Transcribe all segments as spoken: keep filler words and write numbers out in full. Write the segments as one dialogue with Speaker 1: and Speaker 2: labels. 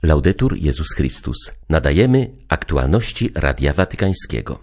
Speaker 1: Laudetur Jezus Chrystus. Nadajemy aktualności Radia Watykańskiego.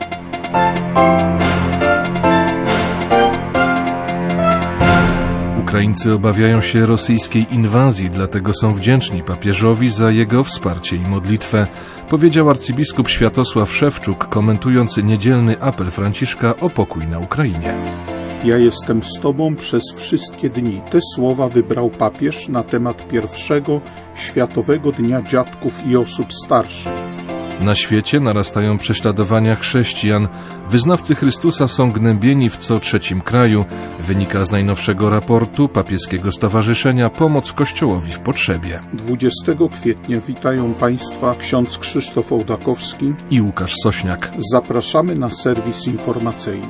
Speaker 2: Ukraińcy obawiają się rosyjskiej inwazji, dlatego są wdzięczni papieżowi za jego wsparcie i modlitwę, powiedział arcybiskup Światosław Szewczuk, komentując niedzielny apel Franciszka o pokój na Ukrainie.
Speaker 3: Ja jestem z Tobą przez wszystkie dni. Te słowa wybrał papież na temat pierwszego Światowego Dnia Dziadków i Osób Starszych.
Speaker 2: Na świecie narastają prześladowania chrześcijan. Wyznawcy Chrystusa są gnębieni w co trzecim kraju. Wynika z najnowszego raportu papieskiego stowarzyszenia Pomoc Kościołowi w Potrzebie.
Speaker 3: dwudziestego kwietnia witają Państwa ksiądz Krzysztof Ołdakowski
Speaker 2: i Łukasz Sośniak.
Speaker 3: Zapraszamy na serwis informacyjny.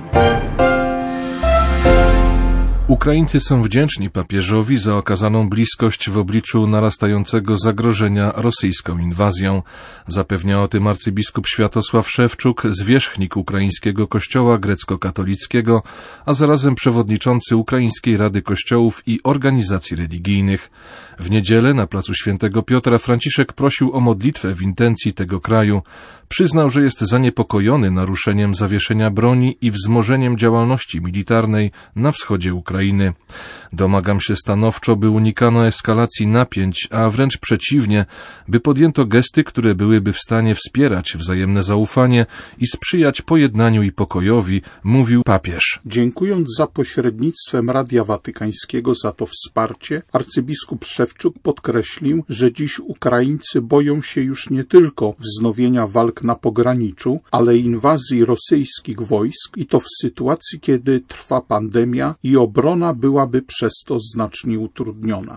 Speaker 2: Ukraińcy są wdzięczni papieżowi za okazaną bliskość w obliczu narastającego zagrożenia rosyjską inwazją. Zapewnia o tym arcybiskup Światosław Szewczuk, zwierzchnik ukraińskiego kościoła grecko-katolickiego, a zarazem przewodniczący Ukraińskiej Rady Kościołów i Organizacji Religijnych. W niedzielę na placu Świętego Piotra Franciszek prosił o modlitwę w intencji tego kraju. Przyznał, że jest zaniepokojony naruszeniem zawieszenia broni i wzmożeniem działalności militarnej na wschodzie Ukrainy. Domagam się stanowczo, by unikano eskalacji napięć, a wręcz przeciwnie, by podjęto gesty, które byłyby w stanie wspierać wzajemne zaufanie i sprzyjać pojednaniu i pokojowi, mówił papież.
Speaker 3: Dziękując za pośrednictwem Radia Watykańskiego za to wsparcie, arcybiskup Szewczuk podkreślił, że dziś Ukraińcy boją się już nie tylko wznowienia walk na pograniczu, ale inwazji rosyjskich wojsk i to w sytuacji, kiedy trwa pandemia i obrona byłaby przez to znacznie utrudniona.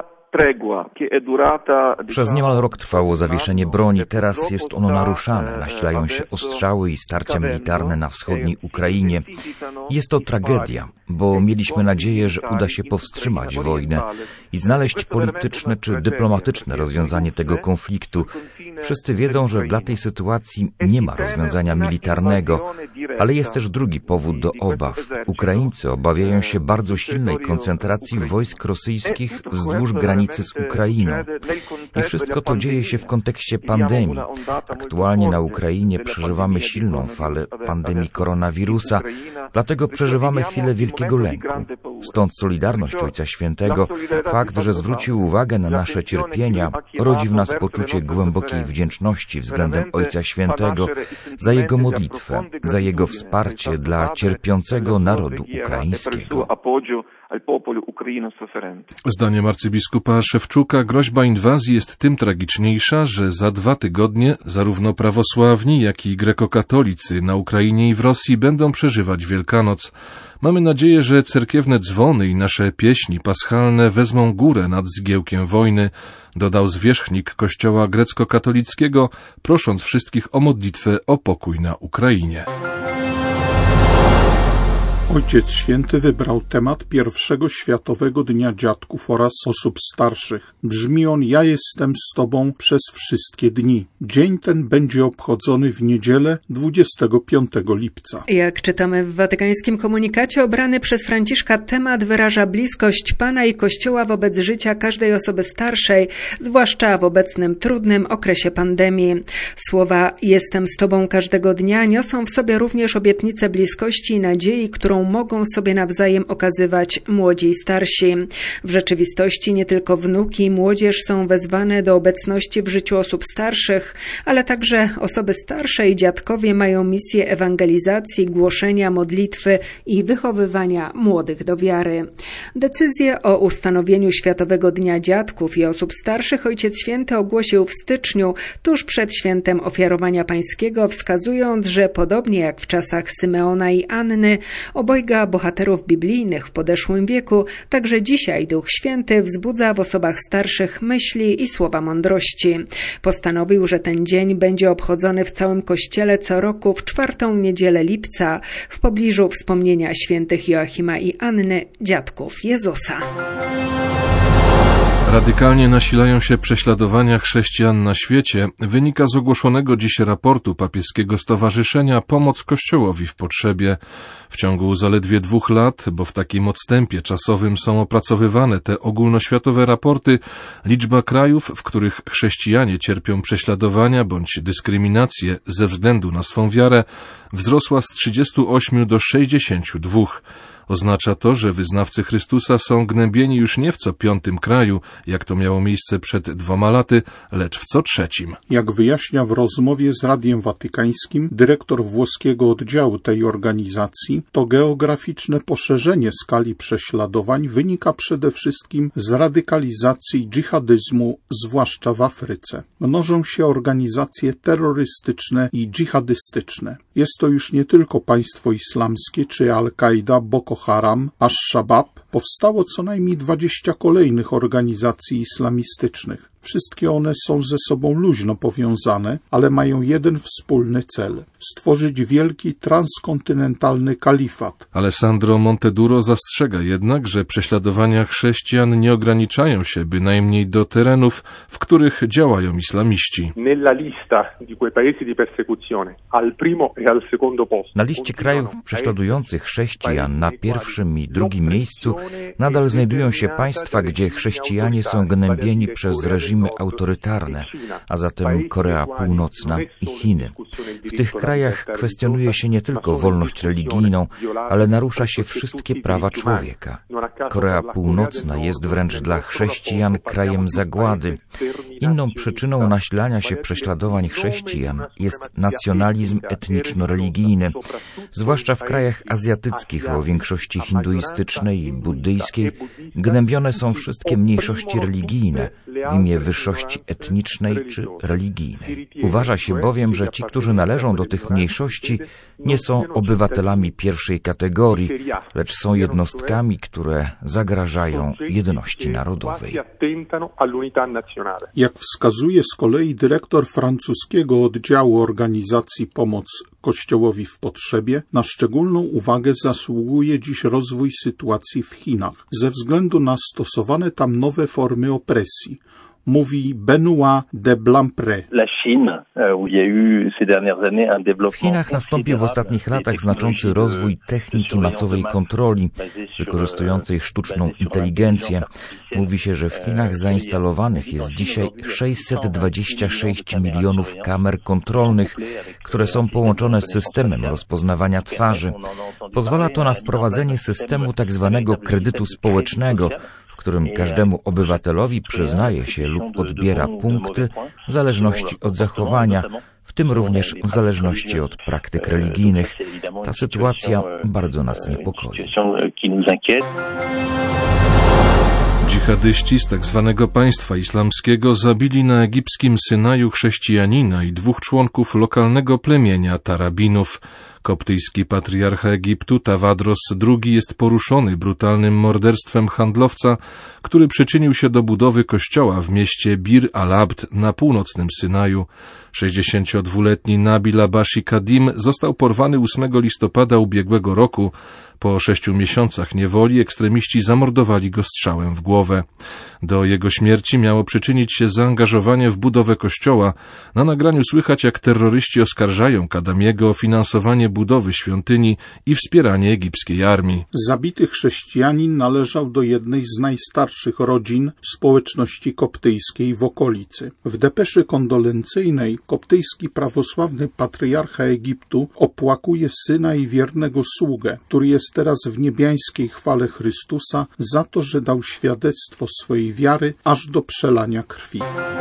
Speaker 4: Przez niemal rok trwało zawieszenie broni, teraz jest ono naruszane. Nasilają się ostrzały i starcia militarne na wschodniej Ukrainie. Jest to tragedia, bo mieliśmy nadzieję, że uda się powstrzymać wojnę i znaleźć polityczne czy dyplomatyczne rozwiązanie tego konfliktu. Wszyscy wiedzą, że dla tej sytuacji nie ma rozwiązania militarnego, ale jest też drugi powód do obaw. Ukraińcy obawiają się bardzo silnej koncentracji wojsk rosyjskich wzdłuż granicy z Ukrainą. I wszystko to dzieje się w kontekście pandemii. Aktualnie na Ukrainie przeżywamy silną falę pandemii koronawirusa, dlatego przeżywamy chwilę wielkiego lęku. Stąd solidarność Ojca Świętego, fakt, że zwrócił uwagę na nasze cierpienia, rodzi w nas poczucie głębokiej wdzięczności względem Ojca Świętego za Jego modlitwę, za Jego wsparcie dla cierpiącego narodu ukraińskiego.
Speaker 2: Zdaniem arcybiskupa Szewczuka groźba inwazji jest tym tragiczniejsza, że za dwa tygodnie zarówno prawosławni, jak i grekokatolicy na Ukrainie i w Rosji będą przeżywać Wielkanoc. Mamy nadzieję, że cerkiewne dzwony i nasze pieśni paschalne wezmą górę nad zgiełkiem wojny, dodał zwierzchnik kościoła grecko-katolickiego, prosząc wszystkich o modlitwę o pokój na Ukrainie.
Speaker 3: Ojciec Święty wybrał temat pierwszego Światowego Dnia Dziadków oraz Osób Starszych. Brzmi on: ja jestem z Tobą przez wszystkie dni. Dzień ten będzie obchodzony w niedzielę dwudziestego piątego lipca.
Speaker 5: Jak czytamy w watykańskim komunikacie, obrany przez Franciszka temat wyraża bliskość Pana i Kościoła wobec życia każdej osoby starszej, zwłaszcza w obecnym trudnym okresie pandemii. Słowa „jestem z Tobą każdego dnia” niosą w sobie również obietnicę bliskości i nadziei, którą mogą sobie nawzajem okazywać młodzi i starsi. W rzeczywistości nie tylko wnuki i młodzież są wezwane do obecności w życiu osób starszych, ale także osoby starsze i dziadkowie mają misję ewangelizacji, głoszenia, modlitwy i wychowywania młodych do wiary. Decyzję o ustanowieniu Światowego Dnia Dziadków i Osób Starszych Ojciec Święty ogłosił w styczniu, tuż przed świętem Ofiarowania Pańskiego, wskazując, że podobnie jak w czasach Symeona i Anny, obojga bohaterów biblijnych w podeszłym wieku, także dzisiaj Duch Święty wzbudza w osobach starszych myśli i słowa mądrości. Postanowił, że ten dzień będzie obchodzony w całym Kościele co roku w czwartą niedzielę lipca, w pobliżu wspomnienia świętych Joachima i Anny, dziadków Jezusa.
Speaker 2: Radykalnie nasilają się prześladowania chrześcijan na świecie, wynika z ogłoszonego dziś raportu papieskiego stowarzyszenia Pomoc Kościołowi w Potrzebie. W ciągu zaledwie dwóch lat, bo w takim odstępie czasowym są opracowywane te ogólnoświatowe raporty, liczba krajów, w których chrześcijanie cierpią prześladowania bądź dyskryminację ze względu na swą wiarę, wzrosła z trzydziestu ośmiu do sześćdziesięciu dwóch. Oznacza to, że wyznawcy Chrystusa są gnębieni już nie w co piątym kraju, jak to miało miejsce przed dwoma laty, lecz w co trzecim.
Speaker 3: Jak wyjaśnia w rozmowie z Radiem Watykańskim dyrektor włoskiego oddziału tej organizacji, to geograficzne poszerzenie skali prześladowań wynika przede wszystkim z radykalizacji dżihadyzmu, zwłaszcza w Afryce. Mnożą się organizacje terrorystyczne i dżihadystyczne. Jest to już nie tylko państwo islamskie czy Al-Kaida, Boko Haram, Ash-Shabaab. Powstało co najmniej dwadzieścia kolejnych organizacji islamistycznych. Wszystkie one są ze sobą luźno powiązane, ale mają jeden wspólny cel – stworzyć wielki transkontynentalny kalifat.
Speaker 2: Alessandro Monteduro zastrzega jednak, że prześladowania chrześcijan nie ograniczają się bynajmniej do terenów, w których działają islamiści.
Speaker 4: Na liście krajów prześladujących chrześcijan na pierwszym i drugim miejscu nadal znajdują się państwa, gdzie chrześcijanie są gnębieni przez reżimy autorytarne, a zatem Korea Północna i Chiny. W tych krajach kwestionuje się nie tylko wolność religijną, ale narusza się wszystkie prawa człowieka. Korea Północna jest wręcz dla chrześcijan krajem zagłady. Inną przyczyną nasilania się prześladowań chrześcijan jest nacjonalizm etniczno-religijny, zwłaszcza w krajach azjatyckich o większości hinduistycznej i buddyjskiej. Gnębione są wszystkie mniejszości religijne w imię wyższości etnicznej czy religijnej. Uważa się bowiem, że ci, którzy należą do tych mniejszości, nie są obywatelami pierwszej kategorii, lecz są jednostkami, które zagrażają jedności narodowej.
Speaker 3: Jak wskazuje z kolei dyrektor francuskiego oddziału organizacji Pomoc Kościołowi w Potrzebie, na szczególną uwagę zasługuje dziś rozwój sytuacji w Chinach ze względu na stosowane tam nowe formy opresji. Mówi Benoît de Blampré.
Speaker 4: W Chinach nastąpił w ostatnich latach znaczący rozwój techniki masowej kontroli, wykorzystującej sztuczną inteligencję. Mówi się, że w Chinach zainstalowanych jest dzisiaj sześćset dwadzieścia sześć milionów kamer kontrolnych, które są połączone z systemem rozpoznawania twarzy. Pozwala to na wprowadzenie systemu tak zwanego kredytu społecznego, w którym każdemu obywatelowi przyznaje się lub odbiera punkty w zależności od zachowania, w tym również w zależności od praktyk religijnych. Ta sytuacja bardzo nas niepokoi.
Speaker 2: Dżihadyści z tak zwanego państwa islamskiego zabili na egipskim Synaju chrześcijanina i dwóch członków lokalnego plemienia Tarabinów. Koptyjski patriarcha Egiptu Tawadros drugi jest poruszony brutalnym morderstwem handlowca, który przyczynił się do budowy kościoła w mieście Bir al-Abd na północnym Synaju. sześćdziesięciodwuletni Nabil Abashi Kadim został porwany ósmego listopada ubiegłego roku. Po sześciu miesiącach niewoli ekstremiści zamordowali go strzałem w głowę. Do jego śmierci miało przyczynić się zaangażowanie w budowę kościoła. Na nagraniu słychać, jak terroryści oskarżają Kadamiego o finansowanie budowy świątyni i wspieranie egipskiej armii.
Speaker 3: Zabity chrześcijanin należał do jednej z najstarszych rodzin społeczności koptyjskiej w okolicy. W depeszy kondolencyjnej koptyjski prawosławny patriarcha Egiptu opłakuje syna i wiernego sługę, który jest teraz w niebiańskiej chwale Chrystusa za to, że dał świadectwo swojej wiary aż do przelania krwi.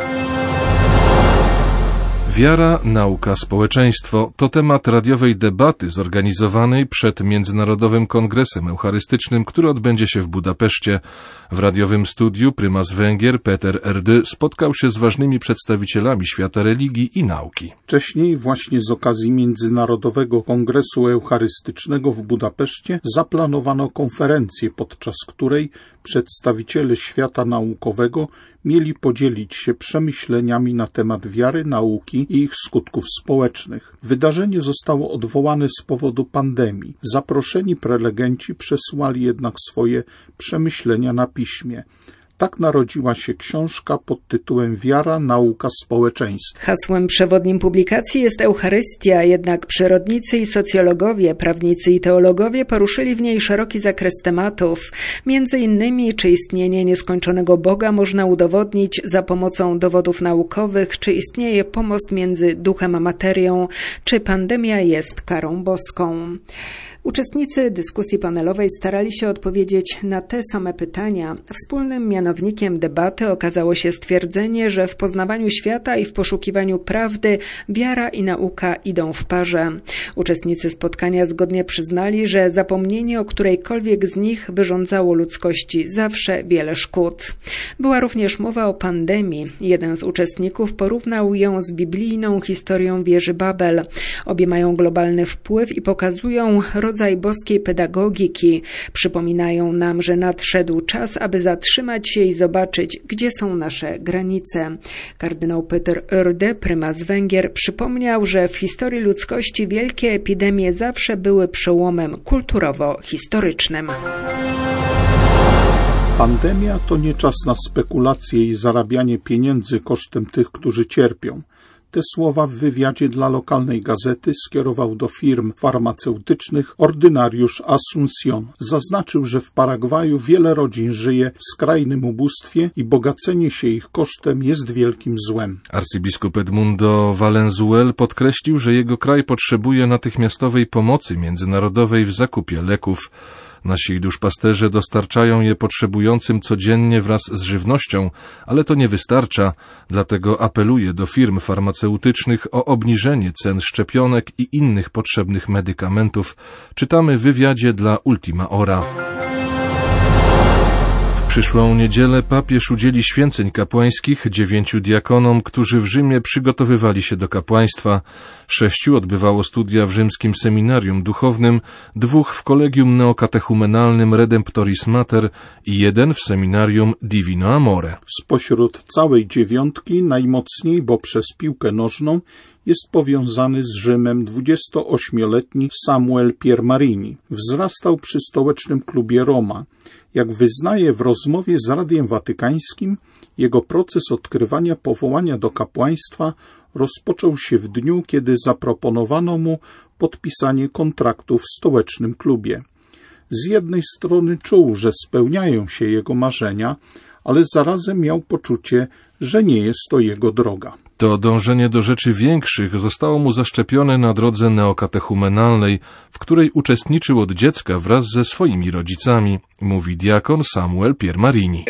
Speaker 2: Wiara, nauka, społeczeństwo to temat radiowej debaty zorganizowanej przed Międzynarodowym Kongresem Eucharystycznym, który odbędzie się w Budapeszcie. W radiowym studiu prymas Węgier Peter Erdő spotkał się z ważnymi przedstawicielami świata religii i nauki.
Speaker 3: Wcześniej właśnie z okazji Międzynarodowego Kongresu Eucharystycznego w Budapeszcie zaplanowano konferencję, podczas której przedstawiciele świata naukowego mieli podzielić się przemyśleniami na temat wiary, nauki i ich skutków społecznych. Wydarzenie zostało odwołane z powodu pandemii. Zaproszeni prelegenci przesłali jednak swoje przemyślenia na piśmie. Tak narodziła się książka pod tytułem Wiara, nauka, społeczeństwo.
Speaker 5: Hasłem przewodnim publikacji jest Eucharystia, jednak przyrodnicy i socjologowie, prawnicy i teologowie poruszyli w niej szeroki zakres tematów. Między innymi, czy istnienie nieskończonego Boga można udowodnić za pomocą dowodów naukowych, czy istnieje pomost między duchem a materią, czy pandemia jest karą boską. Uczestnicy dyskusji panelowej starali się odpowiedzieć na te same pytania. Wspólnym mianownikiem debaty okazało się stwierdzenie, że w poznawaniu świata i w poszukiwaniu prawdy wiara i nauka idą w parze. Uczestnicy spotkania zgodnie przyznali, że zapomnienie o którejkolwiek z nich wyrządzało ludzkości zawsze wiele szkód. Była również mowa o pandemii. Jeden z uczestników porównał ją z biblijną historią wieży Babel. Obie mają globalny wpływ i pokazują rodzaj boskiej pedagogiki. Przypominają nam, że nadszedł czas, aby zatrzymać się i zobaczyć, gdzie są nasze granice. Kardynał Peter Oerde, prymas Węgier, przypomniał, że w historii ludzkości wielkie epidemie zawsze były przełomem kulturowo-historycznym.
Speaker 3: Pandemia to nie czas na spekulacje i zarabianie pieniędzy kosztem tych, którzy cierpią. Te słowa w wywiadzie dla lokalnej gazety skierował do firm farmaceutycznych ordynariusz Asuncion. Zaznaczył, że w Paragwaju wiele rodzin żyje w skrajnym ubóstwie i bogacenie się ich kosztem jest wielkim złem.
Speaker 2: Arcybiskup Edmundo Valenzuela podkreślił, że jego kraj potrzebuje natychmiastowej pomocy międzynarodowej w zakupie leków. Nasi duszpasterze dostarczają je potrzebującym codziennie wraz z żywnością, ale to nie wystarcza, dlatego apeluję do firm farmaceutycznych o obniżenie cen szczepionek i innych potrzebnych medykamentów. Czytamy w wywiadzie dla Ultima Hora. W przyszłą niedzielę papież udzieli święceń kapłańskich dziewięciu diakonom, którzy w Rzymie przygotowywali się do kapłaństwa. Sześciu odbywało studia w rzymskim seminarium duchownym, dwóch w kolegium neokatechumenalnym Redemptoris Mater i jeden w seminarium Divino Amore.
Speaker 3: Spośród całej dziewiątki najmocniej, bo przez piłkę nożną, jest powiązany z Rzymem dwudziestoośmioletni Samuel Piermarini. Wzrastał przy stołecznym klubie Roma. Jak wyznaje w rozmowie z Radiem Watykańskim, jego proces odkrywania powołania do kapłaństwa rozpoczął się w dniu, kiedy zaproponowano mu podpisanie kontraktu w stołecznym klubie. Z jednej strony czuł, że spełniają się jego marzenia, ale zarazem miał poczucie, że nie jest to jego droga.
Speaker 2: To dążenie do rzeczy większych zostało mu zaszczepione na drodze neokatechumenalnej, w której uczestniczył od dziecka wraz ze swoimi rodzicami, mówi diakon Samuel Piermarini.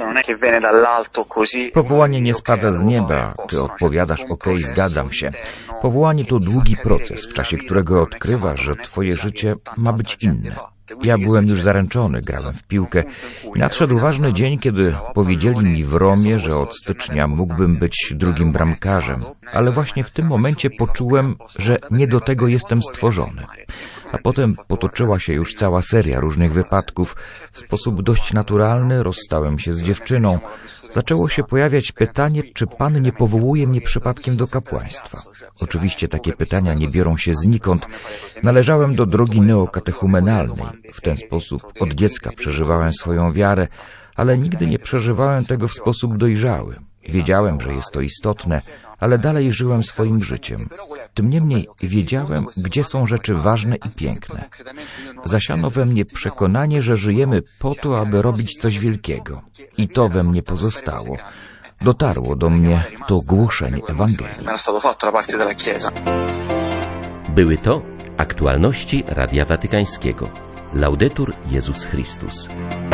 Speaker 4: Powołanie nie spada z nieba. Ty odpowiadasz, okej, zgadzam się. Powołanie to długi proces, w czasie którego odkrywasz, że twoje życie ma być inne. Ja byłem już zaręczony, grałem w piłkę i nadszedł ważny dzień, kiedy powiedzieli mi w Romie, że od stycznia mógłbym być drugim bramkarzem, ale właśnie w tym momencie poczułem, że nie do tego jestem stworzony. A potem potoczyła się już cała seria różnych wypadków. W sposób dość naturalny rozstałem się z dziewczyną. Zaczęło się pojawiać pytanie, czy Pan nie powołuje mnie przypadkiem do kapłaństwa. Oczywiście takie pytania nie biorą się znikąd. Należałem do drogi neokatechumenalnej. W ten sposób od dziecka przeżywałem swoją wiarę, ale nigdy nie przeżywałem tego w sposób dojrzały. Wiedziałem, że jest to istotne, ale dalej żyłem swoim życiem. Tym niemniej wiedziałem, gdzie są rzeczy ważne i piękne. Zasiano we mnie przekonanie, że żyjemy po to, aby robić coś wielkiego. I to we mnie pozostało. Dotarło do mnie to głoszenie Ewangelii.
Speaker 1: Były to aktualności Radia Watykańskiego. Laudetur Jezus Chrystus.